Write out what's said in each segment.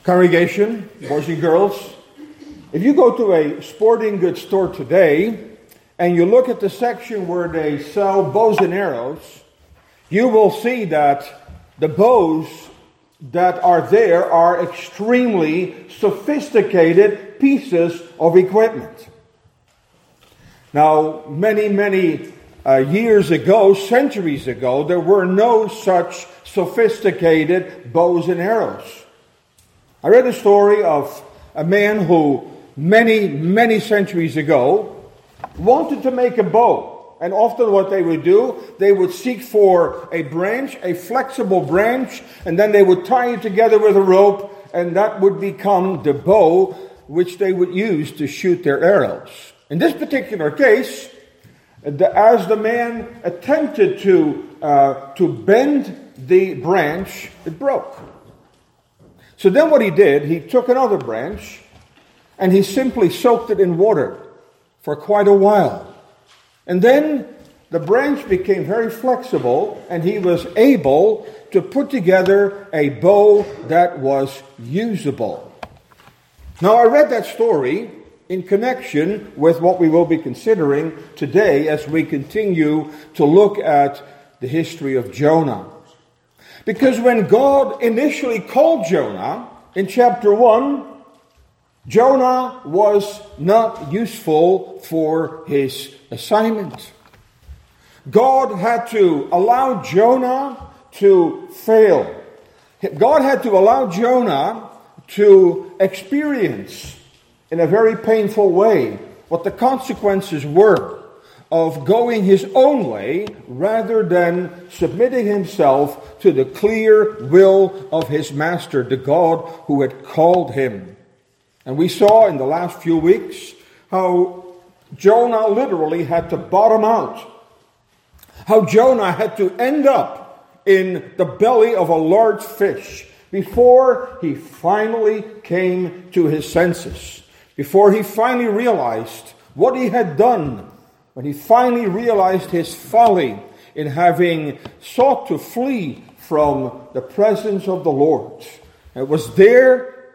Congregation, boys and girls, if you go to a sporting goods store today and you look at the section where they sell bows and arrows, you will see that the bows that are there are extremely sophisticated pieces of equipment. Now, many years ago, centuries ago, there were no such sophisticated bows and arrows. I read a story of a man who many centuries ago wanted to make a bow. And often what they would do, they would seek for a branch, a flexible branch, and then they would tie it together with a rope, and that would become the bow which they would use to shoot their arrows. In this particular case, as the man attempted to bend the branch, it broke. So then what he did, he took another branch and he simply soaked it in water for quite a while. And then the branch became very flexible and he was able to put together a bow that was usable. Now I read that story in connection with what we will be considering today as we continue to look at the history of Jonah. Because when God initially called Jonah in chapter 1, Jonah was not useful for his assignment. God had to allow Jonah to fail. God had to allow Jonah to experience in a very painful way what the consequences were of going his own way rather than submitting himself to the clear will of his master, the God who had called him. And we saw in the last few weeks how Jonah literally had to bottom out. How Jonah had to end up in the belly of a large fish before he finally came to his senses. Before he finally realized what he had done. When he finally realized his folly in having sought to flee from the presence of the Lord. It was there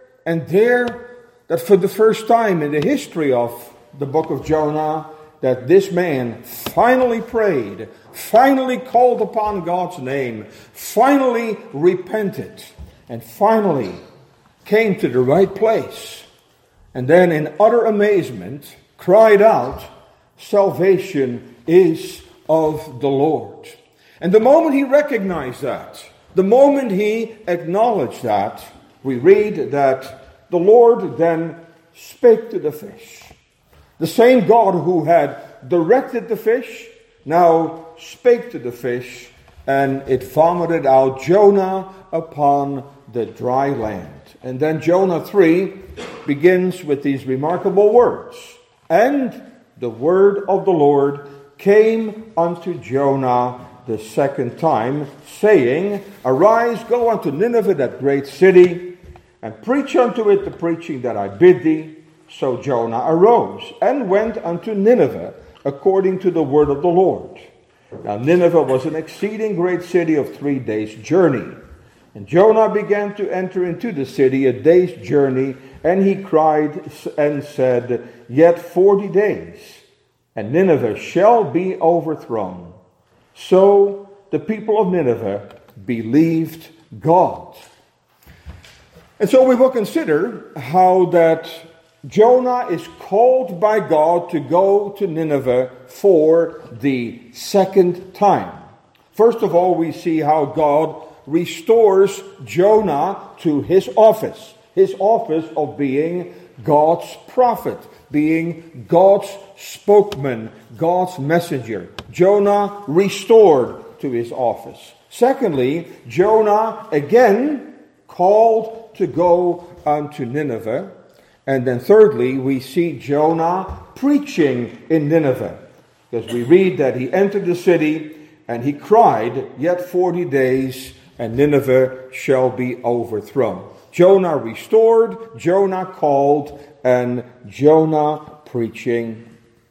that for the first time in the history of the book of Jonah, that this man finally prayed, finally called upon God's name, finally repented, and finally came to the right place. And then in utter amazement cried out, "Salvation is of the Lord." And the moment he recognized that, the moment he acknowledged that, we read that the Lord then spake to the fish. The same God who had directed the fish now spake to the fish, and it vomited out Jonah upon the dry land. And then Jonah 3 begins with these remarkable words. And the word of the Lord came unto Jonah the second time, saying, Arise, go unto Nineveh, that great city, and preach unto it the preaching that I bid thee. So Jonah arose and went unto Nineveh, according to the word of the Lord. Now Nineveh was an exceeding great city of 3 days' journey. And Jonah began to enter into the city a day's journey, and he cried and said, Yet 40 days, and Nineveh shall be overthrown. So the people of Nineveh believed God. And so we will consider how that Jonah is called by God to go to Nineveh for the second time. First of all, we see how God restores Jonah to his office of being God's prophet, being God's spokesman, God's messenger. Jonah restored to his office. Secondly, Jonah again called to go unto Nineveh. And then thirdly, we see Jonah preaching in Nineveh. Because we read that he entered the city and he cried, Yet 40 days, and Nineveh shall be overthrown. Jonah restored, Jonah called, and Jonah preaching.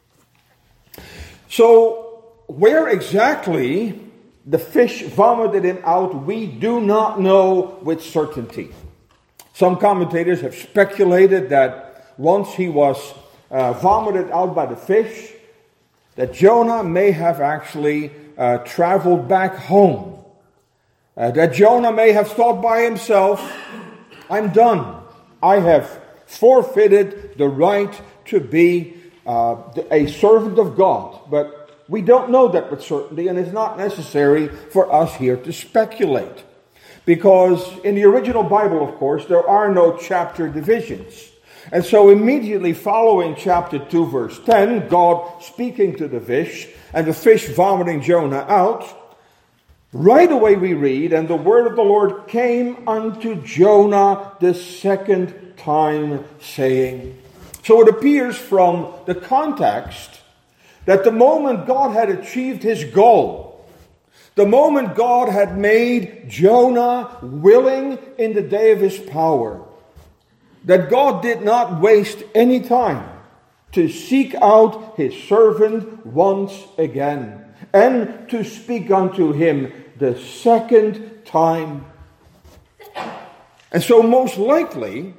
So, where exactly the fish vomited him out, we do not know with certainty. Some commentators have speculated that once he was vomited out by the fish, that Jonah may have actually traveled back home. That Jonah may have thought by himself, I'm done. I have forfeited the right to be a servant of God. But we don't know that with certainty, and it's not necessary for us here to speculate. Because in the original Bible, of course, there are no chapter divisions. And so immediately following chapter 2, verse 10, God speaking to the fish, and the fish vomiting Jonah out, right away we read, and the word of the Lord came unto Jonah the second time, saying. So it appears from the context that the moment God had achieved his goal, the moment God had made Jonah willing in the day of his power, that God did not waste any time to seek out his servant once again and to speak unto him the second time. And so most likely,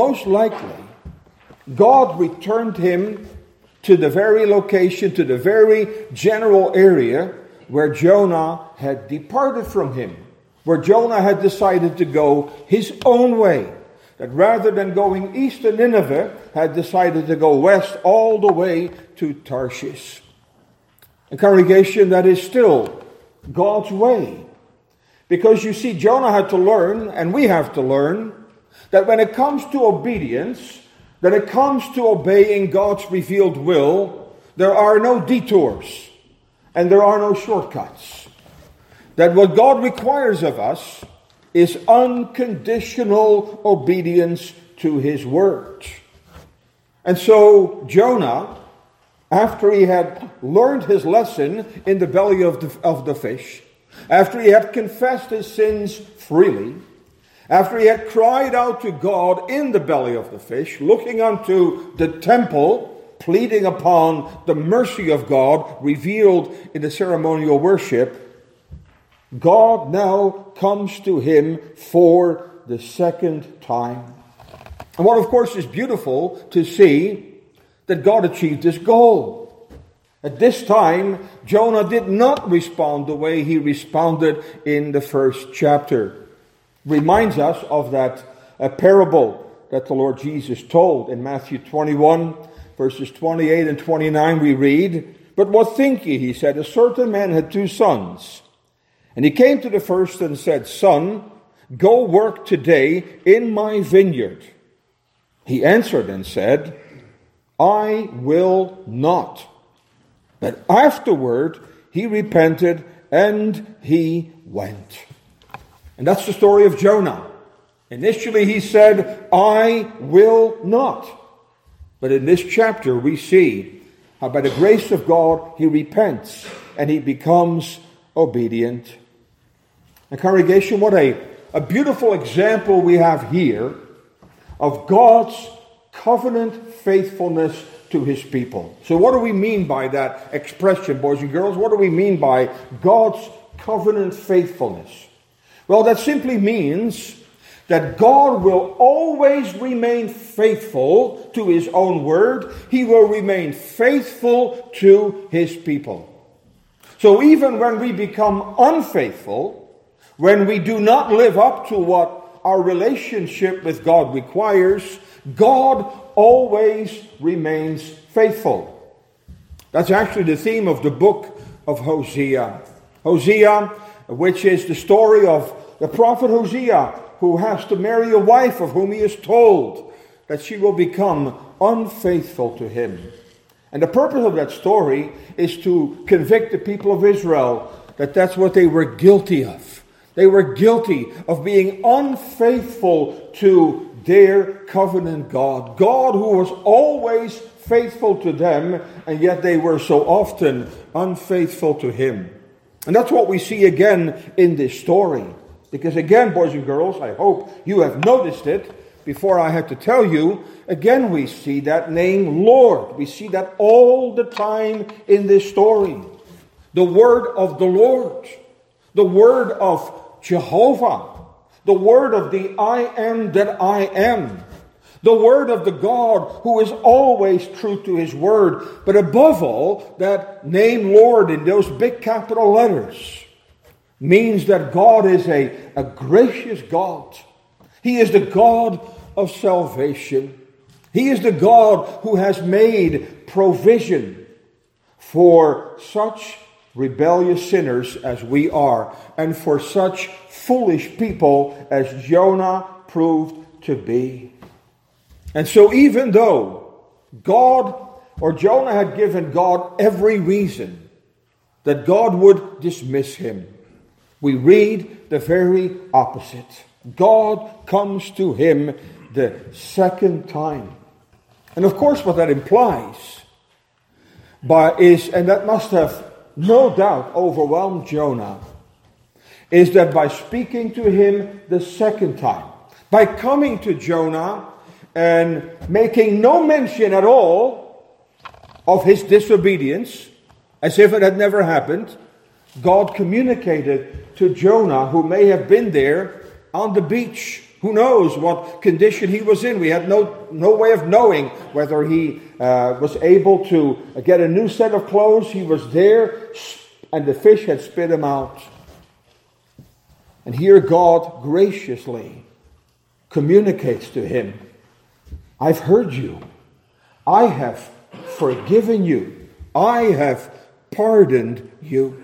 God returned him to the very location, to the very general area where Jonah had departed from him, where Jonah had decided to go his own way, that rather than going east to Nineveh, had decided to go west all the way to Tarshish. A congregation that is still God's way. Because you see, Jonah had to learn, and we have to learn, that when it comes to obedience, when it comes to obeying God's revealed will, there are no detours. And there are no shortcuts. That what God requires of us is unconditional obedience to his word. And so Jonah, after he had learned his lesson in the belly of the fish, after he had confessed his sins freely, after he had cried out to God in the belly of the fish, looking unto the temple, pleading upon the mercy of God revealed in the ceremonial worship, God now comes to him for the second time. And what, of course, is beautiful to see that God achieved his goal. At this time, Jonah did not respond the way he responded in the first chapter. Reminds us of that parable that the Lord Jesus told in Matthew 21, verses 28 and 29, we read, But what think ye? He said, A certain man had 2 sons. And he came to the first and said, Son, go work today in my vineyard. He answered and said, I will not. But afterward he repented and he went. And that's the story of Jonah. Initially he said, I will not. But in this chapter we see how by the grace of God he repents and he becomes obedient. And congregation, what a beautiful example we have here of God's covenant faithfulness to his people. So what do we mean by that expression, boys and girls? What do we mean by God's covenant faithfulness? Well, that simply means that God will always remain faithful to his own word. He will remain faithful to his people. So even when we become unfaithful, when we do not live up to what our relationship with God requires, God always remains faithful. That's actually the theme of the book of Hosea. Hosea, which is the story of the prophet Hosea, who has to marry a wife of whom he is told that she will become unfaithful to him. And the purpose of that story is to convict the people of Israel that that's what they were guilty of. They were guilty of being unfaithful to their covenant God. God who was always faithful to them, and yet they were so often unfaithful to him. And that's what we see again in this story. Because again, boys and girls, I hope you have noticed it before I have to tell you. Again, we see that name Lord. We see that all the time in this story. The word of the Lord. The word of Jehovah. The word of the I am that I am. The word of the God who is always true to his word. But above all, that name Lord in those big capital letters means that God is a gracious God. He is the God of salvation. He is the God who has made provision for such rebellious sinners as we are, and for such foolish people as Jonah proved to be. And so even though Jonah had given God every reason that God would dismiss him, we read the very opposite. God comes to him the second time. And of course what that implies and that must have no doubt overwhelmed Jonah, is that by speaking to him the second time, by coming to Jonah and making no mention at all of his disobedience, as if it had never happened, God communicated to Jonah, who may have been there on the beach. Who knows what condition he was in? We had no way of knowing whether he was able to get a new set of clothes. He was there, and the fish had spit him out. And here God graciously communicates to him, I've heard you. I have forgiven you. I have pardoned you.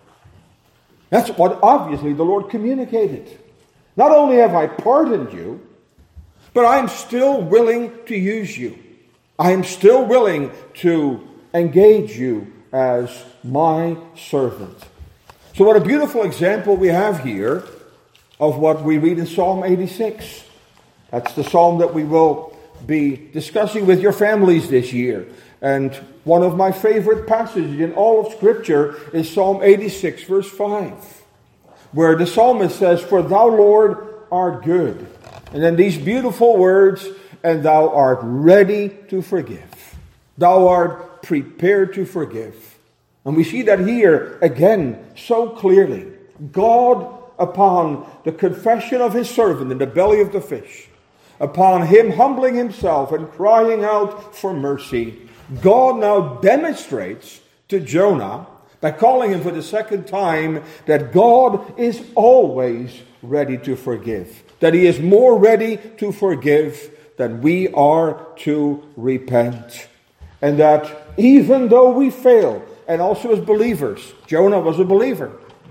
That's what obviously the Lord communicated. Not only have I pardoned you, but I'm still willing to use you. I am still willing to engage you as my servant. So what a beautiful example we have here of what we read in Psalm 86. That's the psalm that we will be discussing with your families this year. And one of my favorite passages in all of Scripture is Psalm 86, verse 5. Where the psalmist says, For thou, Lord, art good. And then these beautiful words, and thou art ready to forgive. Thou art prepared to forgive. And we see that here again so clearly. God, upon the confession of his servant in the belly of the fish, upon him humbling himself and crying out for mercy, God now demonstrates to Jonah, by calling him for the second time, that God is always ready to forgive. That he is more ready to forgive than we are to repent. And that even though we fail, and also as believers, Jonah was a believer,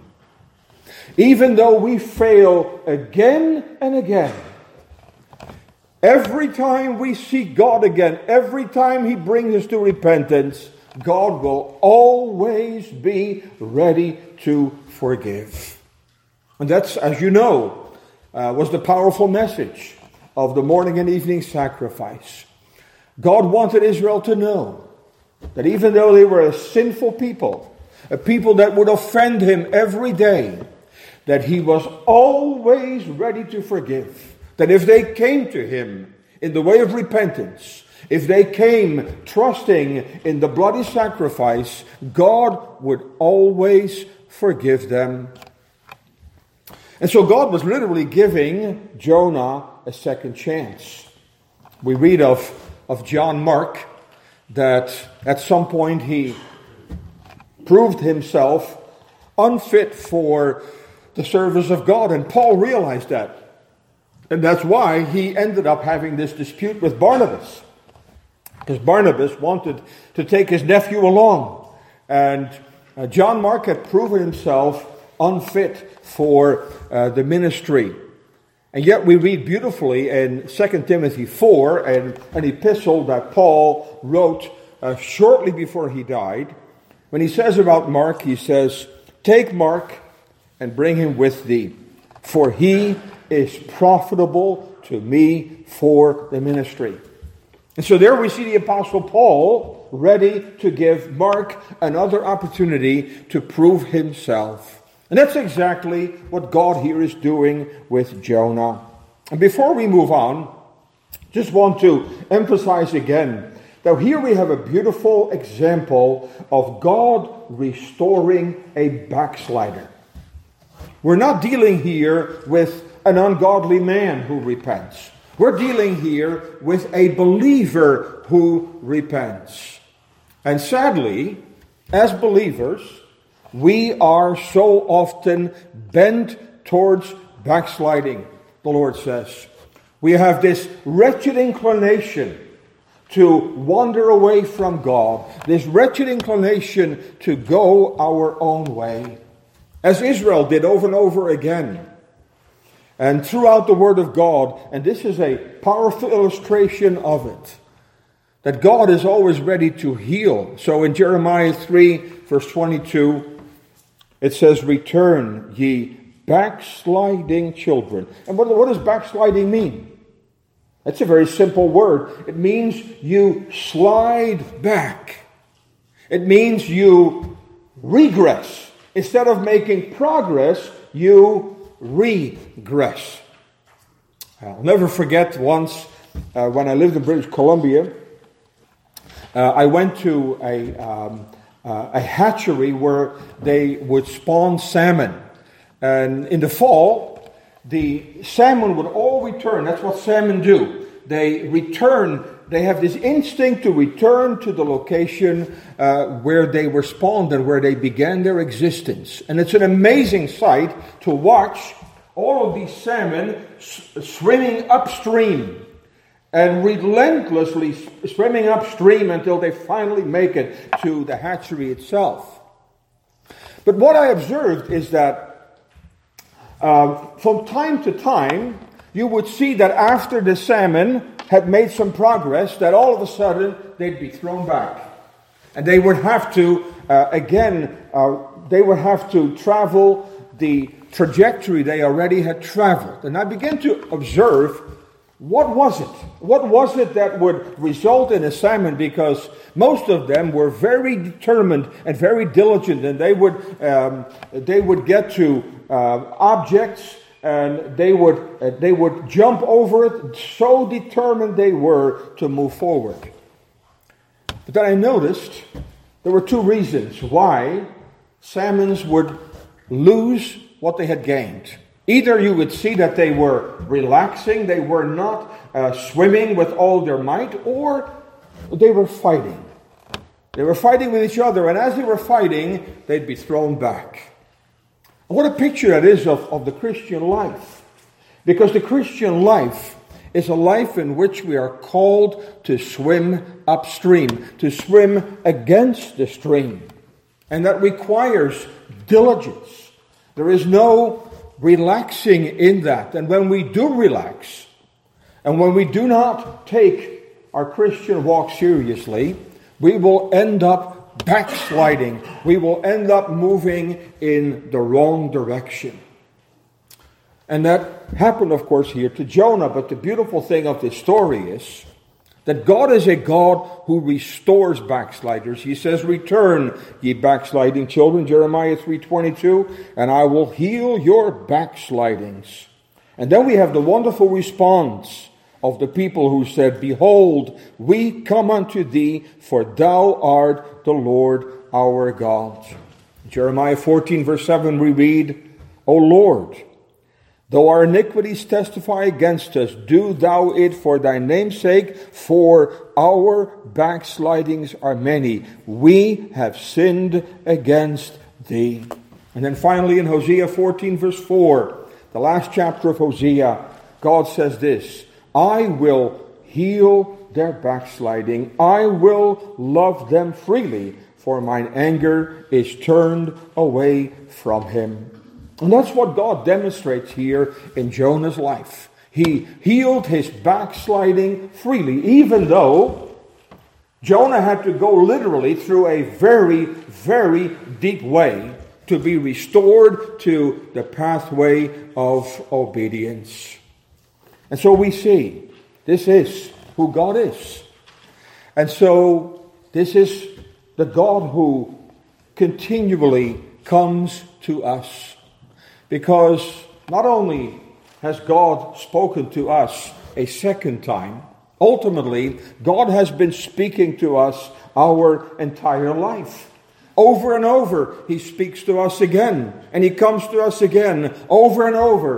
even though we fail again and again, every time we seek God again, every time he brings us to repentance, God will always be ready to forgive. And that's, as you know, was the powerful message of the morning and evening sacrifice. God wanted Israel to know that even though they were a sinful people, a people that would offend him every day, that he was always ready to forgive. That if they came to him in the way of repentance, if they came trusting in the bloody sacrifice, God would always forgive them. And so God was literally giving Jonah a second chance. We read of John Mark that at some point he proved himself unfit for the service of God, and Paul realized that. And that's why he ended up having this dispute with Barnabas. Because Barnabas wanted to take his nephew along. And John Mark had proven himself unfit for the ministry. And yet we read beautifully in 2 Timothy 4, an epistle that Paul wrote shortly before he died. When he says about Mark, he says, Take Mark and bring him with thee, for he is profitable to me for the ministry. And so there we see the Apostle Paul ready to give Mark another opportunity to prove himself. And that's exactly what God here is doing with Jonah. And before we move on, just want to emphasize again that here we have a beautiful example of God restoring a backslider. We're not dealing here with an ungodly man who repents. We're dealing here with a believer who repents. And sadly, as believers, we are so often bent towards backsliding, the Lord says. We have this wretched inclination to wander away from God, this wretched inclination to go our own way, as Israel did over and over again. And throughout the Word of God, and this is a powerful illustration of it, that God is always ready to heal. So in Jeremiah 3, verse 22, it says, "Return, ye backsliding children." And what does backsliding mean? It's a very simple word. It means you slide back. It means you regress. Instead of making progress, you regress. I'll never forget once when I lived in British Columbia, I went to a hatchery where they would spawn salmon. And in the fall, the salmon would all return. That's what salmon do. They return. They have this instinct to return to the location where they were spawned and where they began their existence. And it's an amazing sight to watch all of these salmon swimming upstream and relentlessly swimming upstream until they finally make it to the hatchery itself. But what I observed is that from time to time, you would see that after the salmon had made some progress, that all of a sudden they'd be thrown back. And they would have to, they would have to travel the trajectory they already had traveled. And I began to observe, what was it? What was it that would result in a salmon? Because most of them were very determined and very diligent, and they would get to objects, and they would jump over it. So determined they were to move forward. But then I noticed there were two reasons why salmons would lose what they had gained. Either you would see that they were relaxing, they were not swimming with all their might, or they were fighting. They were fighting with each other, and as they were fighting, they'd be thrown back. What a picture that is of the Christian life. Because the Christian life is a life in which we are called to swim upstream, to swim against the stream. And that requires diligence. There is no relaxing in that. And when we do relax, and when we do not take our Christian walk seriously, we will end up backsliding. We will end up moving in the wrong direction. And that happened, of course, here to Jonah. But the beautiful thing of this story is that God is a God who restores backsliders. He says, "Return, ye backsliding children," Jeremiah 3:22, "and I will heal your backslidings." And then we have the wonderful response of the people who said, "Behold, we come unto thee, for thou art the Lord our God." Jeremiah 14, verse 7, we read, "O Lord, though our iniquities testify against us, do thou it for thy name's sake, for our backslidings are many. We have sinned against thee." And then finally in Hosea 14, verse 4, the last chapter of Hosea, God says this, "I will heal their backsliding. I will love them freely, for mine anger is turned away from him." And that's what God demonstrates here in Jonah's life. He healed his backsliding freely, even though Jonah had to go literally through a very, very deep way to be restored to the pathway of obedience. And so we see, this is who God is. And so this is the God who continually comes to us. Because not only has God spoken to us a second time, ultimately, God has been speaking to us our entire life. Over and over, He speaks to us again. And He comes to us again, over and over.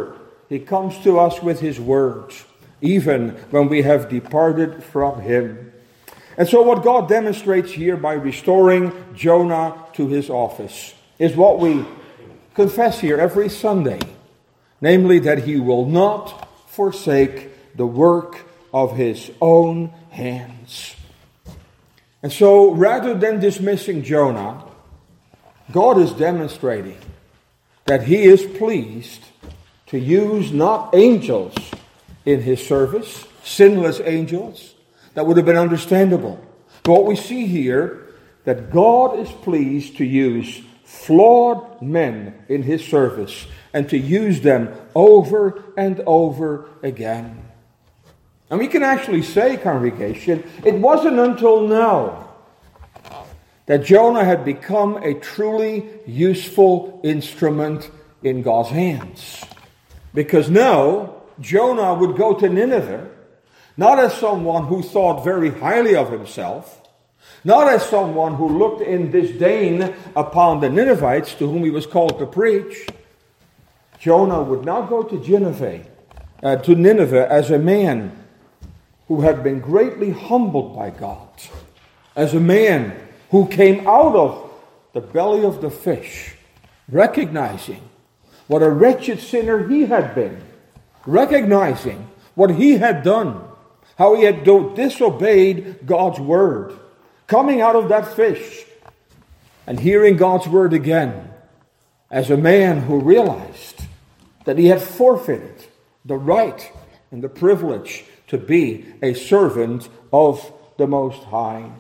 He comes to us with his words, even when we have departed from him. And so what God demonstrates here by restoring Jonah to his office is what we confess here every Sunday, namely that he will not forsake the work of his own hands. And so rather than dismissing Jonah, God is demonstrating that he is pleased to use not angels in his service, sinless angels. That would have been understandable. But what we see here, that God is pleased to use flawed men in his service and to use them over and over again. And we can actually say, congregation, it wasn't until now that Jonah had become a truly useful instrument in God's hands. Because now, Jonah would go to Nineveh, not as someone who thought very highly of himself, not as someone who looked in disdain upon the Ninevites to whom he was called to preach. Jonah would now go to Nineveh as a man who had been greatly humbled by God, as a man who came out of the belly of the fish, recognizing what a wretched sinner he had been, recognizing what he had done, how he had disobeyed God's word, coming out of that fish and hearing God's word again, as a man who realized that he had forfeited the right and the privilege to be a servant of the Most High.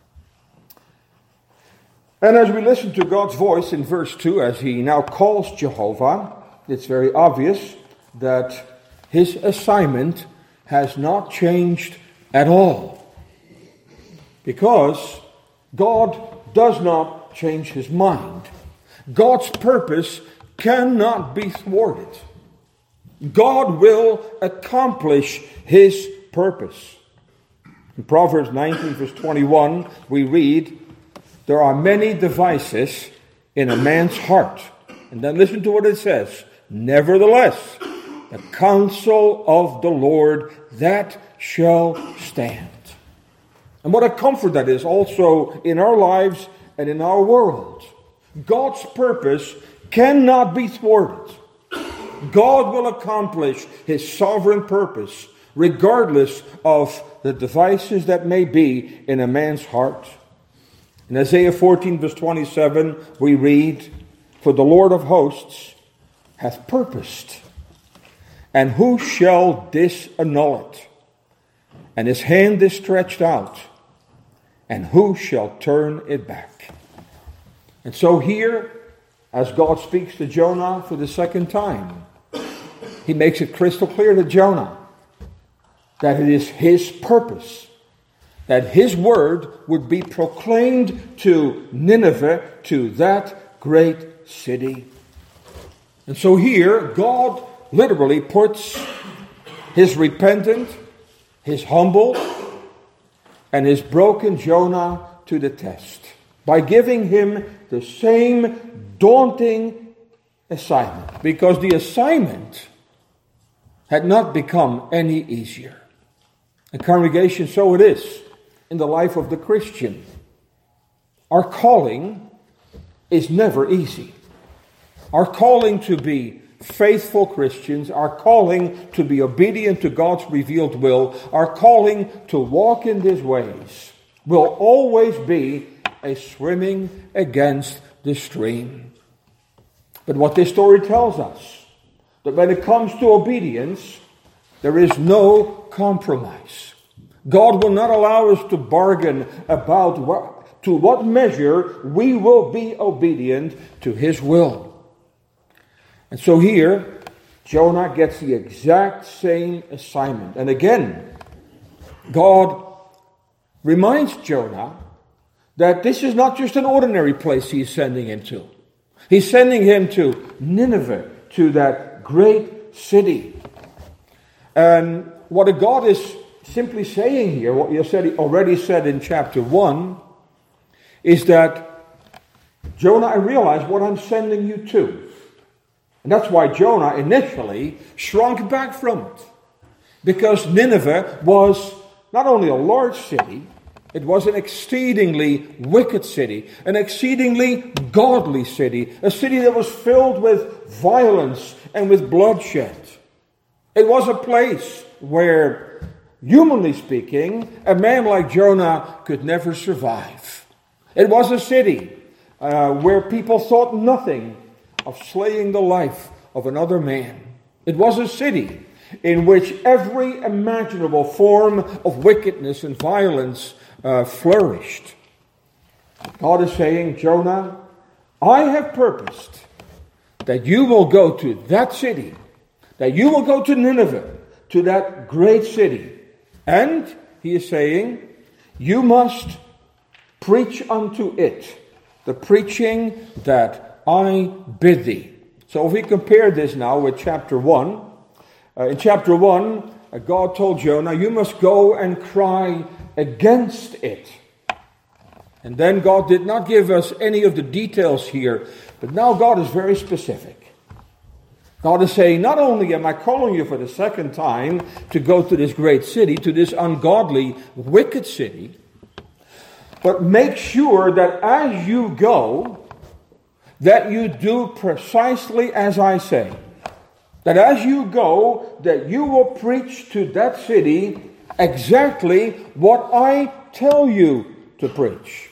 And as we listen to God's voice in verse 2, as he now calls Jehovah, it's very obvious that his assignment has not changed at all. Because God does not change his mind. God's purpose cannot be thwarted. God will accomplish his purpose. In Proverbs 19, verse 21, we read, "There are many devices in a man's heart." And then listen to what it says. "Nevertheless, the counsel of the Lord, that shall stand." And what a comfort that is also in our lives and in our world. God's purpose cannot be thwarted. God will accomplish his sovereign purpose, regardless of the devices that may be in a man's heart. In Isaiah 14, verse 27, we read, "For the Lord of hosts hath purposed, and who shall disannul it? And his hand is stretched out, and who shall turn it back?" And so here, as God speaks to Jonah for the second time, he makes it crystal clear to Jonah that it is his purpose that his word would be proclaimed to Nineveh, to that great city. And so here, God literally puts his repentant, his humble, and his broken Jonah to the test by giving him the same daunting assignment, because the assignment had not become any easier. And congregation, so it is in the life of the Christian. Our calling is never easy. Our calling to be faithful Christians, our calling to be obedient to God's revealed will, our calling to walk in his ways will always be a swimming against the stream. But what this story tells us, that when it comes to obedience, there is no compromise. God will not allow us to bargain about to what measure we will be obedient to his will. And so here, Jonah gets the exact same assignment. And again, God reminds Jonah that this is not just an ordinary place he's sending him to. He's sending him to Nineveh, to that great city. And what God is simply saying here, what he already said in chapter 1, is that, Jonah, I realize what I'm sending you to. And that's why Jonah initially shrunk back from it. Because Nineveh was not only a large city, it was an exceedingly wicked city, an exceedingly godly city, a city that was filled with violence and with bloodshed. It was a place where, humanly speaking, a man like Jonah could never survive. It was a city where people thought nothing of slaying the life of another man. It was a city in which every imaginable form of wickedness and violence flourished. God is saying, Jonah, I have purposed that you will go to that city, that you will go to Nineveh, to that great city. And he is saying, you must preach unto it the preaching that I bid thee. So if we compare this now with chapter 1, in chapter 1, God told Jonah, you must go and cry against it. And then God did not give us any of the details here, but now God is very specific. God is saying, not only am I calling you for the second time to go to this great city, to this ungodly, wicked city, but make sure that as you go, that you do precisely as I say. That as you go, that you will preach to that city exactly what I tell you to preach.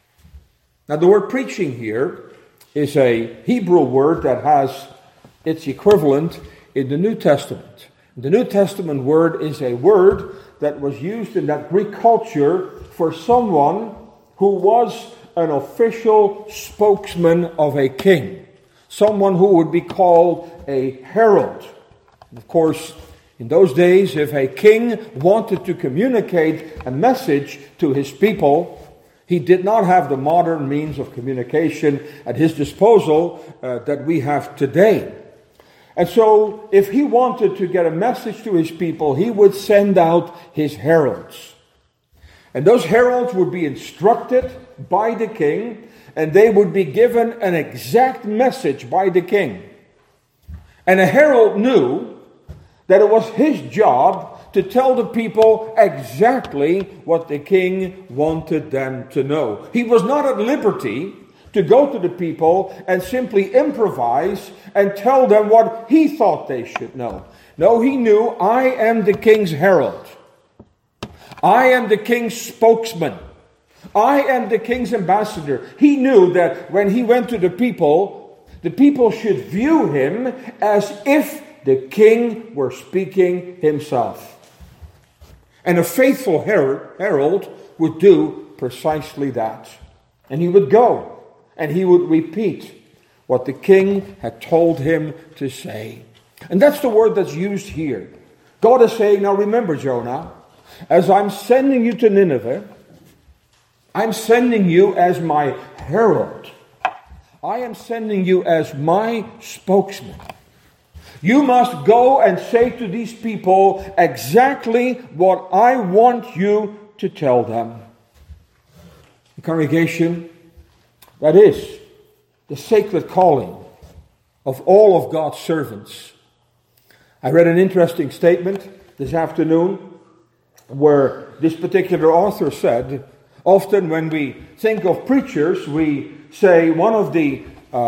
Now the word preaching here is a Hebrew word that has its equivalent in the New Testament. The New Testament word is a word that was used in that Greek culture for someone who was an official spokesman of a king. Someone who would be called a herald. And of course, in those days, if a king wanted to communicate a message to his people, he did not have the modern means of communication at his disposal that we have today. And so, if he wanted to get a message to his people, he would send out his heralds. And those heralds would be instructed by the king, and they would be given an exact message by the king. And a herald knew that it was his job to tell the people exactly what the king wanted them to know. He was not at liberty to go to the people and simply improvise and tell them what he thought they should know. No, he knew, I am the king's herald. I am the king's spokesman. I am the king's ambassador. He knew that when he went to the people should view him as if the king were speaking himself. And a faithful herald would do precisely that. And he would go and he would repeat what the king had told him to say. And that's the word that's used here. God is saying, now remember, Jonah, as I'm sending you to Nineveh, I'm sending you as my herald. I am sending you as my spokesman. You must go and say to these people exactly what I want you to tell them. The congregation, that is the sacred calling of all of God's servants. I read an interesting statement this afternoon where this particular author said, often when we think of preachers, we say one of the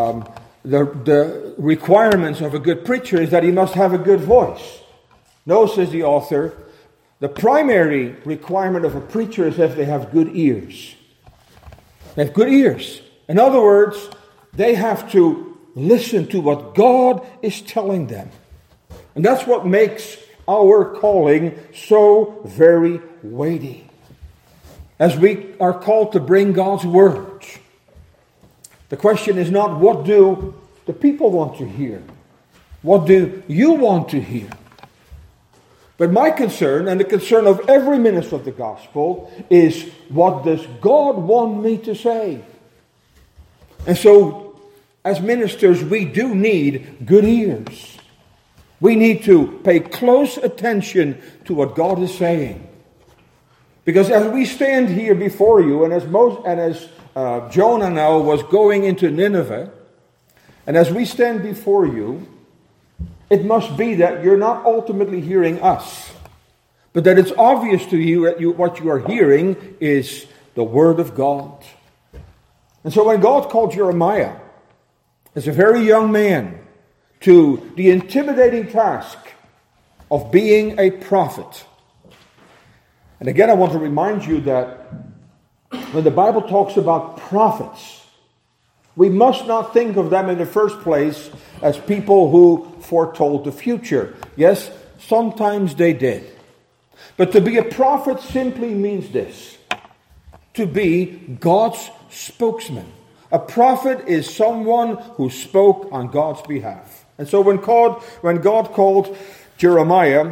requirements of a good preacher is that he must have a good voice. No, says the author, the primary requirement of a preacher is that they have good ears. They have good ears. In other words, they have to listen to what God is telling them. And that's what makes our calling so very weighty. As we are called to bring God's word, the question is not what do the people want to hear? What do you want to hear? But my concern, and the concern of every minister of the gospel, is what does God want me to say? And so, as ministers, we do need good ears. We need to pay close attention to what God is saying. Because as we stand here before you, and as Jonah now was going into Nineveh, and as we stand before you, it must be that you're not ultimately hearing us, but that it's obvious to you that what you are hearing is the Word of God. And so when God called Jeremiah as a very young man to the intimidating task of being a prophet, and again I want to remind you that when the Bible talks about prophets, we must not think of them in the first place as people who foretold the future. Yes, sometimes they did. But to be a prophet simply means this: to be God's spokesman. A prophet is someone who spoke on God's behalf. And so when God called Jeremiah,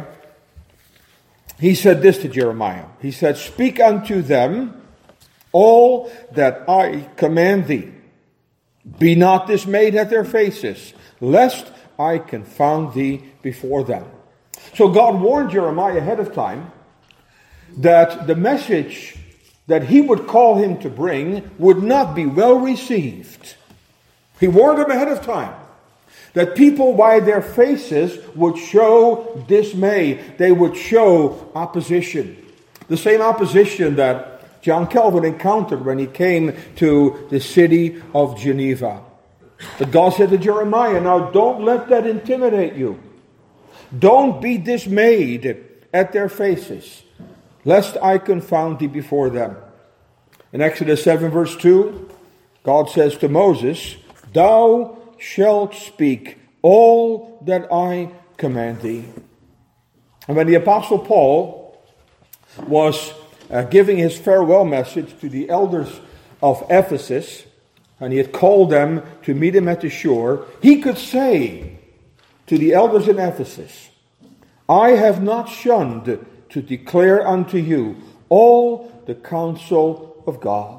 he said this to Jeremiah. He said, "Speak unto them all that I command thee. Be not dismayed at their faces, lest I confound thee before them." So God warned Jeremiah ahead of time that the message that he would call him to bring would not be well received. He warned him ahead of time that people by their faces would show dismay. They would show opposition. The same opposition that John Calvin encountered when he came to the city of Geneva. But God said to Jeremiah, "Now don't let that intimidate you. Don't be dismayed at their faces, lest I confound thee before them." In Exodus 7 verse 2, God says to Moses, "Thou shalt speak all that I command thee." And when the Apostle Paul was giving his farewell message to the elders of Ephesus, and he had called them to meet him at the shore, he could say to the elders in Ephesus, "I have not shunned to declare unto you all the counsel of God."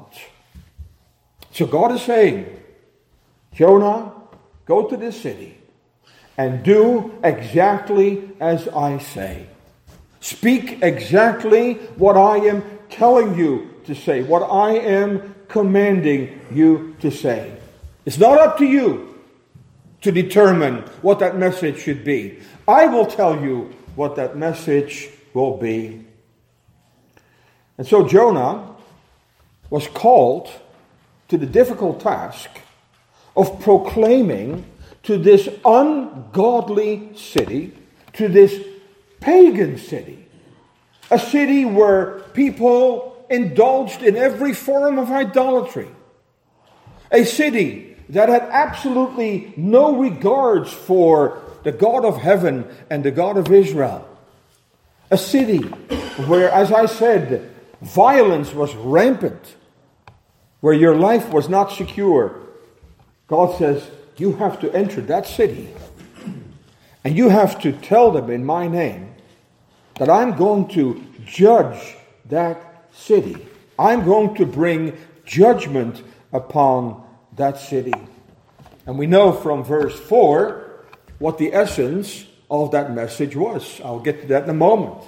So God is saying, Jonah, go to this city and do exactly as I say. Speak exactly what I am telling you to say, what I am commanding you to say. It's not up to you to determine what that message should be. I will tell you what that message will be. And so Jonah was called to the difficult task of proclaiming to this ungodly city, to this pagan city, a city where people indulged in every form of idolatry, a city that had absolutely no regards for the God of heaven and the God of Israel, a city where, as I said, violence was rampant, where your life was not secure. God says, you have to enter that city, and you have to tell them in my name that I'm going to judge that city. I'm going to bring judgment upon that city. And we know from verse 4 what the essence of that message was. I'll get to that in a moment.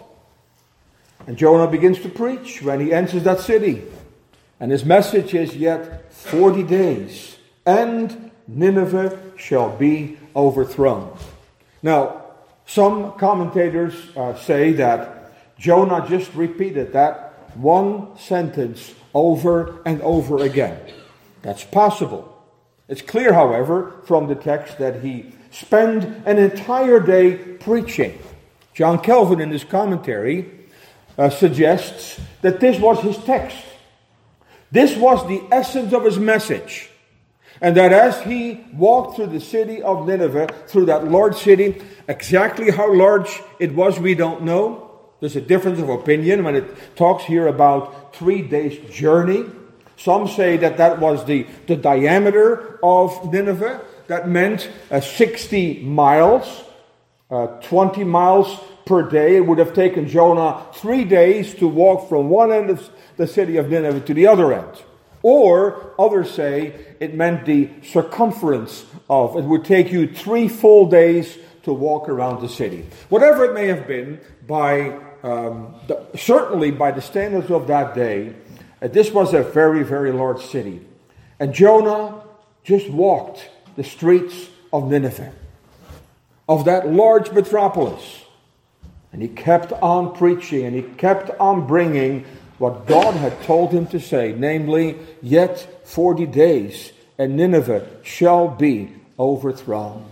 And Jonah begins to preach when he enters that city. And his message is, yet 40 days, and Nineveh shall be overthrown. Now, some commentators say that Jonah just repeated that one sentence over and over again. That's possible. It's clear, however, from the text that he spent an entire day preaching. John Calvin, in his commentary, suggests that this was his text. This was the essence of his message. And that as he walked through the city of Nineveh, through that large city, exactly how large it was, we don't know. There's a difference of opinion when it talks here about 3 days' journey. Some say that was the diameter of Nineveh. That meant 60 miles, 20 miles per day. It would have taken Jonah 3 days to walk from one end of the city of Nineveh to the other end. Or others say it meant the circumference of, it would take you 3 full days to walk around the city. Whatever it may have been, certainly by the standards of that day, this was a very, very large city. And Jonah just walked the streets of Nineveh. of that large metropolis. And he kept on preaching, and he kept on bringing what God had told him to say, namely, yet 40 days, and Nineveh shall be overthrown.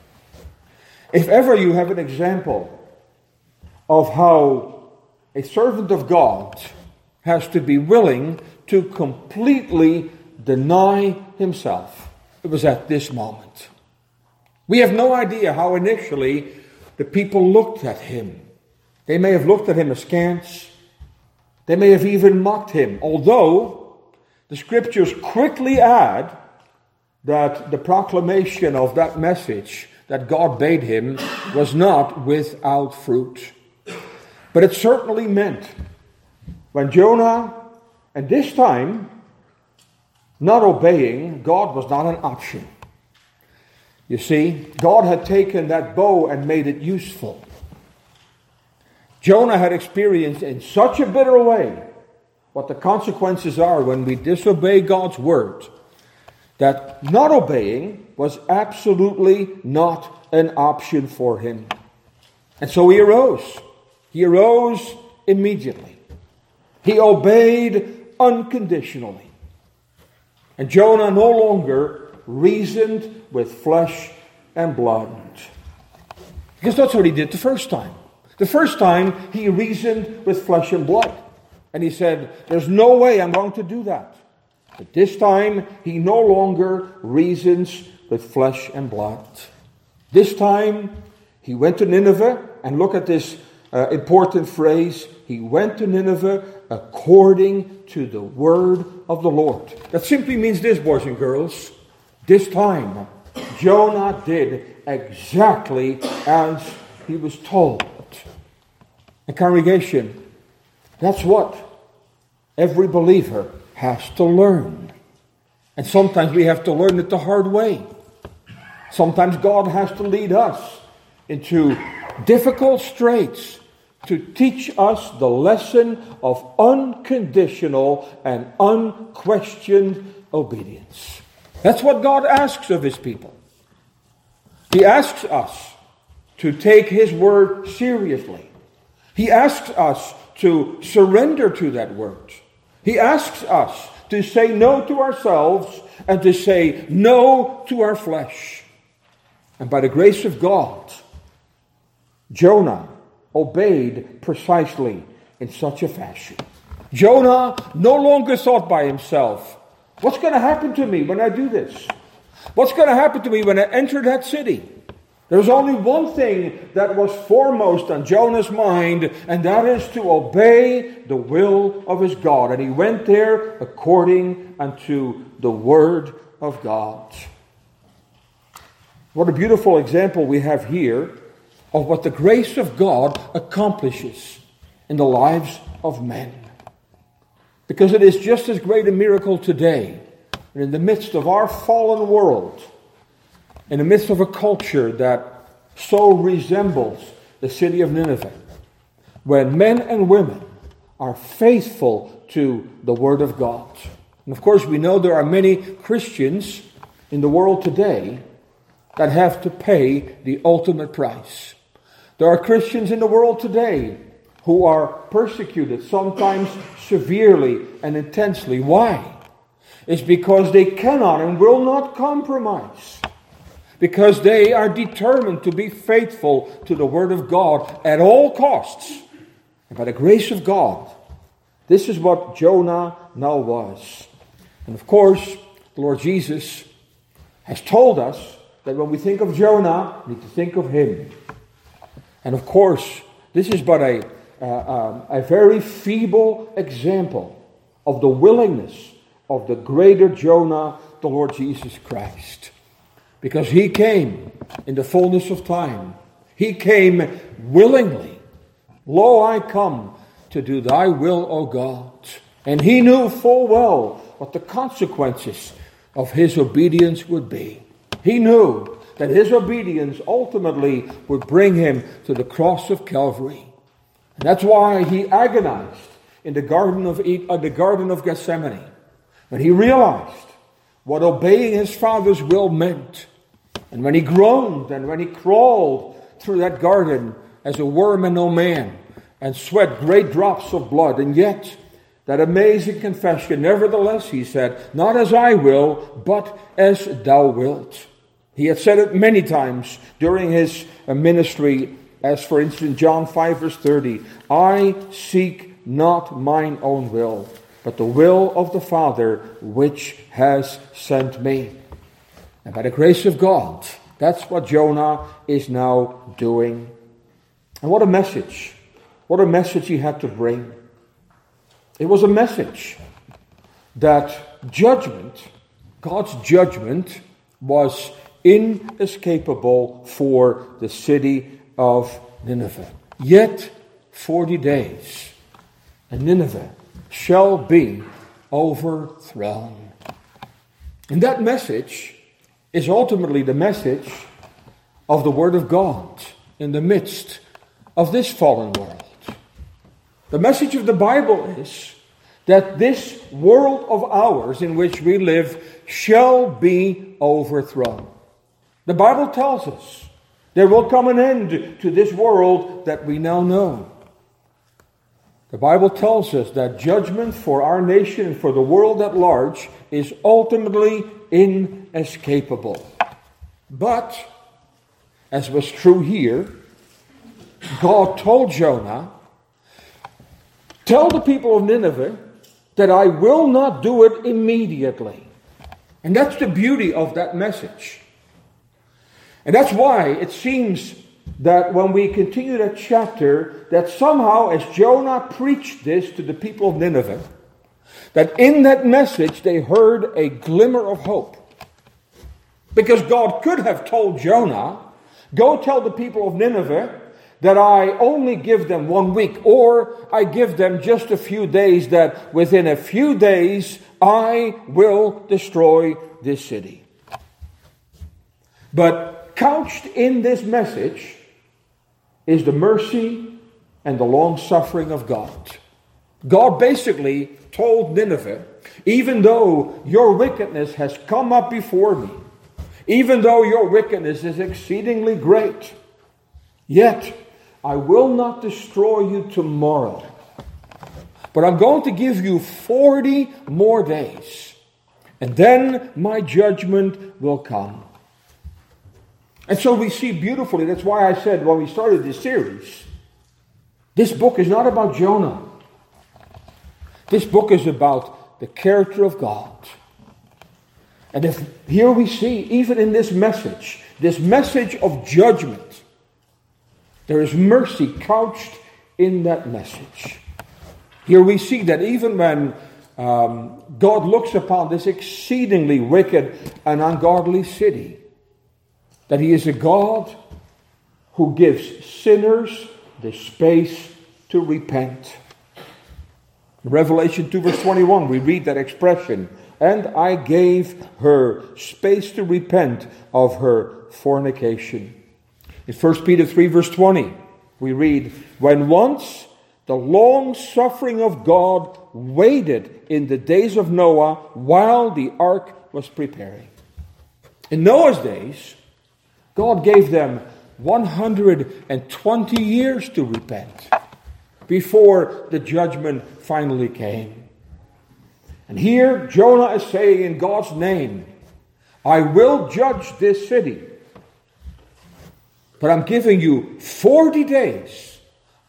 If ever you have an example of how a servant of God has to be willing to completely deny himself, it was at this moment. We have no idea how initially the people looked at him. They may have looked at him askance. They may have even mocked him, although the scriptures quickly add that the proclamation of that message that God bade him was not without fruit. But it certainly meant when Jonah, and this time, not obeying, God was not an option. You see, God had taken that bow and made it useful. Jonah had experienced in such a bitter way what the consequences are when we disobey God's word, that not obeying was absolutely not an option for him. And so he arose. He arose immediately. He obeyed unconditionally. And Jonah no longer reasoned with flesh and blood. Because that's what he did the first time. The first time he reasoned with flesh and blood. And he said, there's no way I'm going to do that. But this time he no longer reasons with flesh and blood. This time he went to Nineveh, and look at this important phrase. He went to Nineveh according to the word of the Lord. That simply means this, boys and girls. This time Jonah did exactly as he was told. And congregation, that's what every believer has to learn. And sometimes we have to learn it the hard way. Sometimes God has to lead us into difficult straits to teach us the lesson of unconditional and unquestioned obedience. That's what God asks of his people. He asks us to take his word seriously. He asks us to surrender to that word. He asks us to say no to ourselves and to say no to our flesh. And by the grace of God, Jonah obeyed precisely in such a fashion. Jonah no longer thought by himself, what's going to happen to me when I do this? What's going to happen to me when I enter that city? There's only one thing that was foremost on Jonah's mind, and that is to obey the will of his God. And he went there according unto the word of God. What a beautiful example we have here of what the grace of God accomplishes in the lives of men. Because it is just as great a miracle today, and in the midst of our fallen world, in the midst of a culture that so resembles the city of Nineveh, when men and women are faithful to the Word of God. And of course, we know there are many Christians in the world today that have to pay the ultimate price. There are Christians in the world today who are persecuted, sometimes severely and intensely. Why? It's because they cannot and will not compromise. Because they are determined to be faithful to the Word of God at all costs. And by the grace of God, this is what Jonah now was. And of course, the Lord Jesus has told us that when we think of Jonah, we need to think of him. And of course, this is but a very feeble example of the willingness of the greater Jonah, the Lord Jesus Christ. Because he came in the fullness of time. He came willingly. Lo, I come to do thy will, O God. And he knew full well what the consequences of his obedience would be. He knew that his obedience ultimately would bring him to the cross of Calvary. And that's why he agonized in the Garden of Gethsemane, when he realized what obeying his Father's will meant. And when he groaned and when he crawled through that garden as a worm and no man, and sweat great drops of blood. And yet, that amazing confession, nevertheless, he said, not as I will, but as thou wilt. He had said it many times during his ministry, as for instance, John 5 verse 30, I seek not mine own will, but the will of the Father which has sent me. And by the grace of God, that's what Jonah is now doing. And what a message. What a message he had to bring. It was a message that judgment, God's judgment, was inescapable for the city of Nineveh. Yet 40 days, and Nineveh shall be overthrown. And that message is ultimately the message of the Word of God in the midst of this fallen world. The message of the Bible is that this world of ours in which we live shall be overthrown. The Bible tells us there will come an end to this world that we now know. The Bible tells us that judgment for our nation and for the world at large is ultimately inescapable. But, as was true here, God told Jonah, tell the people of Nineveh that I will not do it immediately. And that's the beauty of that message. And that's why it seems that when we continue that chapter, that somehow as Jonah preached this to the people of Nineveh, that in that message they heard a glimmer of hope. Because God could have told Jonah, go tell the people of Nineveh that I only give them 1 week, or I give them just a few days, that within a few days I will destroy this city. But couched in this message is the mercy and the long-suffering of God. God basically told Nineveh, even though your wickedness has come up before me, even though your wickedness is exceedingly great, yet I will not destroy you tomorrow. But I'm going to give you 40 more days, and then my judgment will come. And so we see beautifully, that's why I said when we started this series, this book is not about Jonah. This book is about the character of God. And if here we see, even in this message of judgment, there is mercy couched in that message. Here we see that even when God looks upon this exceedingly wicked and ungodly city, that He is a God who gives sinners the space to repent. In Revelation 2 verse 21, we read that expression, and I gave her space to repent of her fornication. In 1 Peter 3 verse 20, we read, when once the long suffering of God waited in the days of Noah while the ark was preparing. In Noah's days, God gave them 120 years to repent before the judgment finally came. And here Jonah is saying in God's name, I will judge this city, but I'm giving you 40 days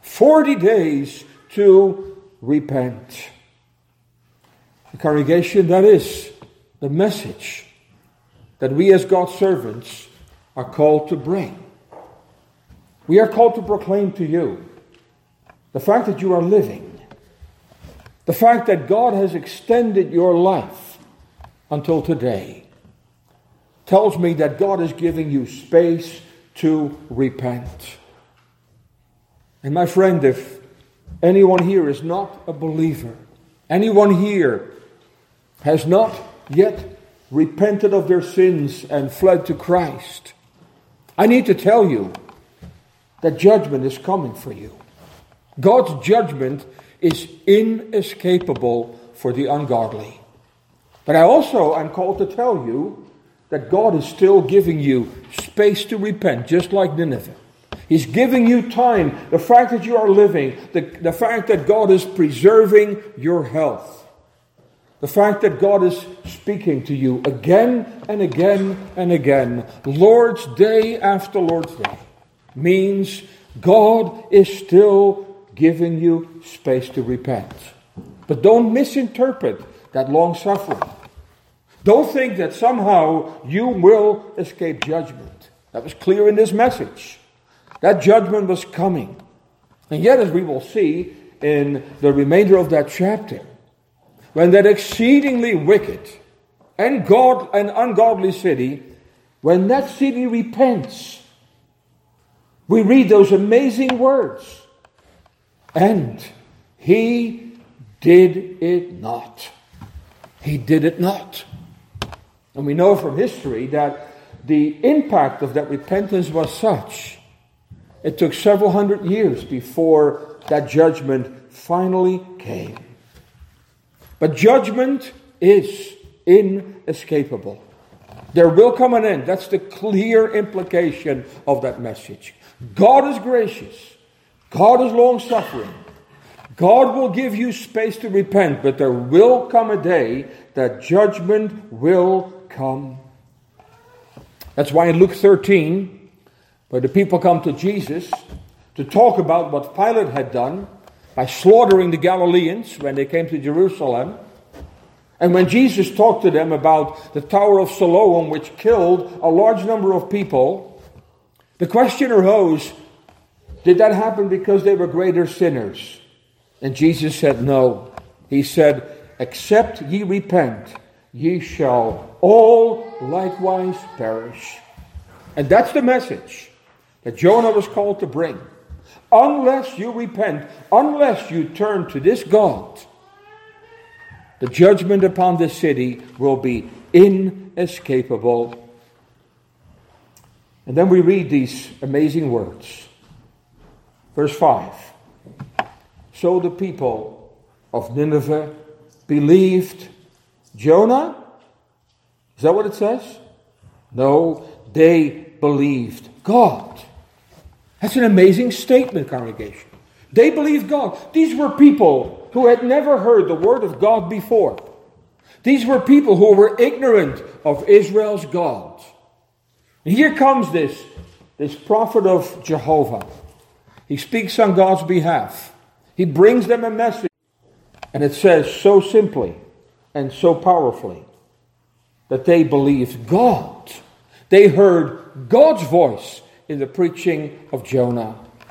to repent. The congregation, that is the message that we as God's servants are called to bring. We are called to proclaim to you the fact that you are living, the fact that God has extended your life until today, tells me that God is giving you space to repent. And my friend, if anyone here is not a believer, anyone here has not yet repented of their sins and fled to Christ, I need to tell you that judgment is coming for you. God's judgment is inescapable for the ungodly. But I also am called to tell you that God is still giving you space to repent, just like Nineveh. He's giving you time. The fact that you are living, the fact that God is preserving your health, the fact that God is speaking to you again and again and again, Lord's Day after Lord's Day, means God is still giving you space to repent. But don't misinterpret that long suffering. Don't think that somehow you will escape judgment. That was clear in this message. That judgment was coming. And yet, as we will see in the remainder of that chapter, when that exceedingly wicked and ungodly city, when that city repents, we read those amazing words. And he did it not. He did it not. And we know from history that the impact of that repentance was such. It took several hundred years before that judgment finally came. But judgment is inescapable. There will come an end. That's the clear implication of that message. God is gracious. God is long-suffering. God will give you space to repent, but there will come a day that judgment will come. That's why in Luke 13, where the people come to Jesus to talk about what Pilate had done by slaughtering the Galileans when they came to Jerusalem, and when Jesus talked to them about the Tower of Siloam, which killed a large number of people, the question arose, did that happen because they were greater sinners? And Jesus said, no. He said, except ye repent, ye shall all likewise perish. And that's the message that Jonah was called to bring. Unless you repent, unless you turn to this God, the judgment upon this city will be inescapable. And then we read these amazing words. Verse 5. So the people of Nineveh believed Jonah. Is that what it says? No, they believed God. That's an amazing statement, congregation. They believed God. These were people who had never heard the word of God before. These were people who were ignorant of Israel's God. And here comes this prophet of Jehovah. He speaks on God's behalf. He brings them a message. And it says so simply and so powerfully that they believed God. They heard God's voice in the preaching of Jonah.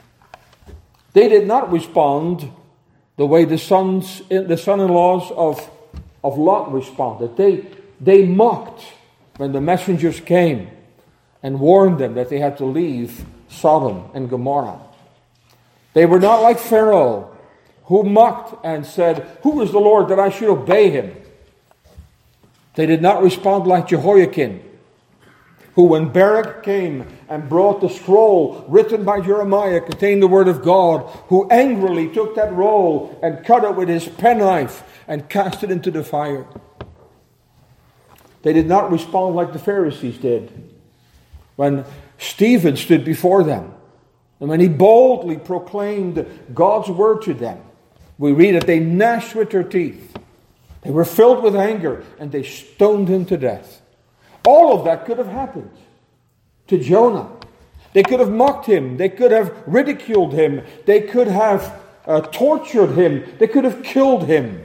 They did not respond the way the son-in-laws of Lot responded. They mocked when the messengers came and warned them that they had to leave Sodom and Gomorrah. They were not like Pharaoh, who mocked and said, who is the Lord that I should obey him? They did not respond like Jehoiakim, who when Baruch came and brought the scroll written by Jeremiah containing the word of God, who angrily took that roll and cut it with his penknife and cast it into the fire. They did not respond like the Pharisees did when Stephen stood before them and when he boldly proclaimed God's word to them. We read that they gnashed with their teeth. They were filled with anger and they stoned him to death. All of that could have happened to Jonah. They could have mocked him. They could have ridiculed him. They could have tortured him. They could have killed him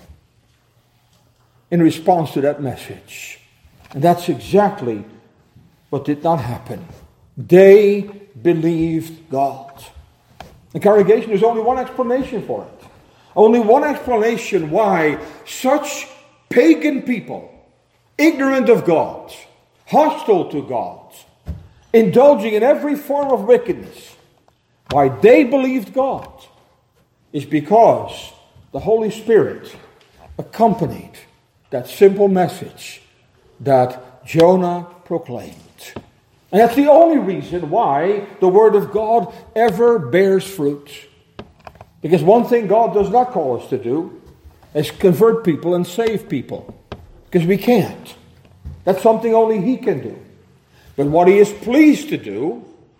in response to that message. And that's exactly what did not happen. They believed God. The congregation, there's only one explanation for it. Only one explanation why such pagan people, ignorant of God, hostile to God, indulging in every form of wickedness, why they believed God, is because the Holy Spirit accompanied that simple message that Jonah proclaimed. And that's the only reason why the Word of God ever bears fruit. Because one thing God does not call us to do is convert people and save people. Because we can't. That's something only He can do. But what He is pleased to do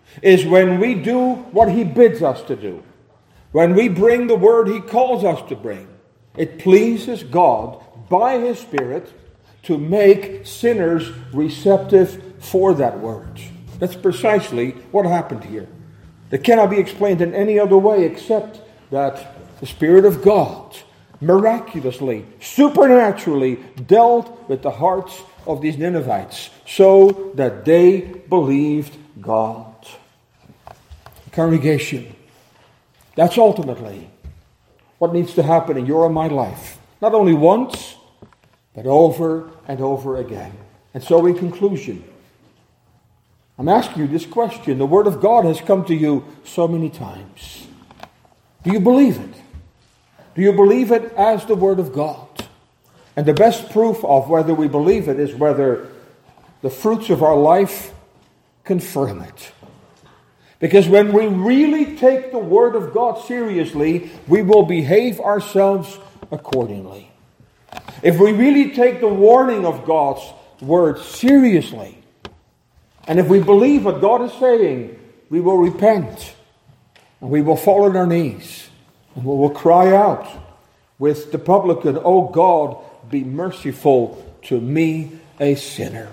is when we do what He bids us to do. When we bring the word He calls us to bring. It pleases God by His Spirit to make sinners receptive for that word. That's precisely what happened here. It cannot be explained in any other way except that the Spirit of God miraculously, supernaturally dealt with the hearts of these Ninevites so that they believed God. Congregation, that's ultimately what needs to happen in your and my life. Not only once, but over and over again. And so in conclusion, I'm asking you this question. The Word of God has come to you so many times. Do you believe it? Do you believe it as the Word of God? And the best proof of whether we believe it is whether the fruits of our life confirm it. Because when we really take the Word of God seriously, we will behave ourselves accordingly. If we really take the warning of God's Word seriously, and if we believe what God is saying, we will repent, and we will fall on our knees, and we will cry out with the publican, "O God, be merciful to me, a sinner."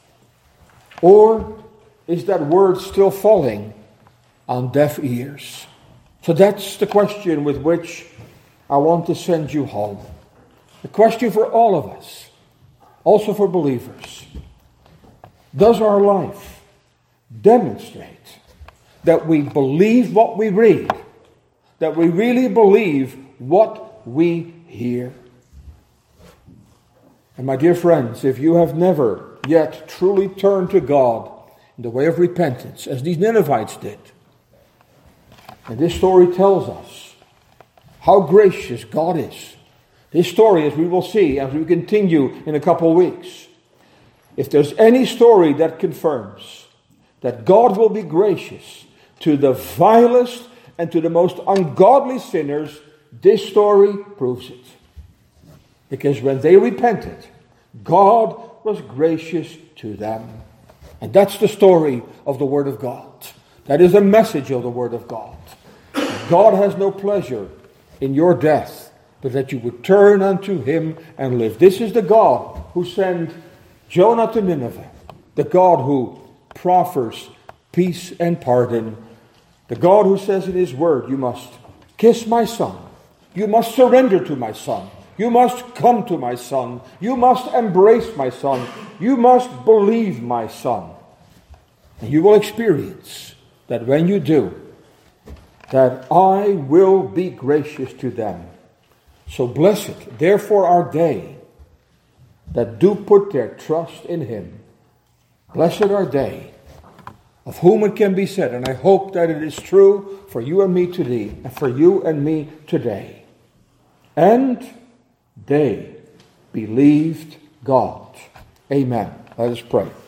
Or is that word still falling on deaf ears? So that's the question with which I want to send you home. The question for all of us, also for believers. Does our life demonstrate that we believe what we read? That we really believe what we hear? And my dear friends, if you have never yet truly turned to God in the way of repentance, as these Ninevites did, and this story tells us how gracious God is. This story, as we will see as we continue in a couple of weeks, if there's any story that confirms that God will be gracious to the vilest and to the most ungodly sinners, this story proves it. Because when they repented, God was gracious to them. And that's the story of the Word of God. That is the message of the Word of God. God has no pleasure in your death, but that you would turn unto Him and live. This is the God who sent Jonah to Nineveh. The God who proffers peace and pardon. The God who says in His Word, you must kiss my Son. You must surrender to my Son. You must come to my Son. You must embrace my Son. You must believe my Son. And you will experience that when you do, that I will be gracious to them. So blessed, therefore, are they that do put their trust in Him. Blessed are they, of whom it can be said, and I hope that it is true for you and me today, and for you and me today. And they believed God. Amen. Let us pray.